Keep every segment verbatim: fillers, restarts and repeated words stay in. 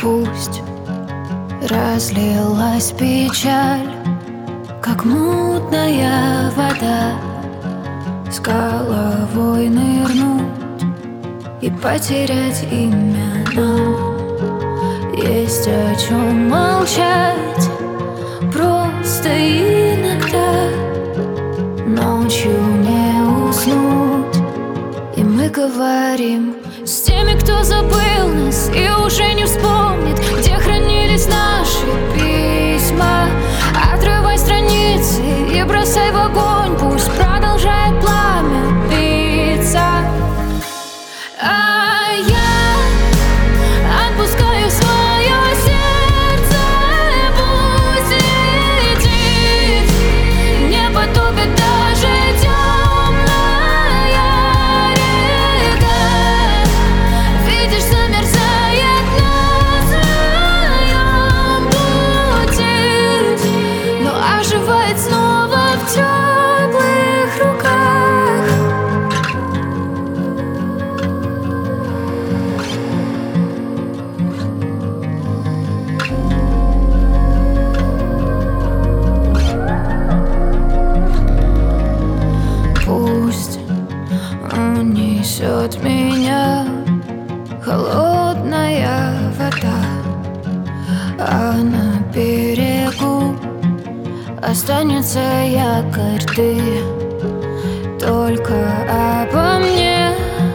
Пусть разлилась печаль, как мутная вода, с головой нырнуть и потерять имя нам. Есть о чем молчать, просто иногда ночью не уснуть. И мы говорим с теми, кто забыл нас и уже не вспомнит, где хранились наши письма. Отрывай страницы и бросай в огонь, пусть продолжает пламя биться. А я отпускаю свое сердце, пусть летит, не потопит даже темная река. Видишь, замерзает на своем пути, но оживает снова в теплых руках. Пусть унесет меня холодная вода, а на берегу останется якорь. Ты только обо мне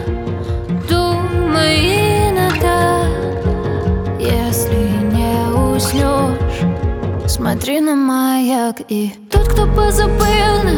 думай иногда. Если не уснешь, смотри на маяк. И тот, кто позабыл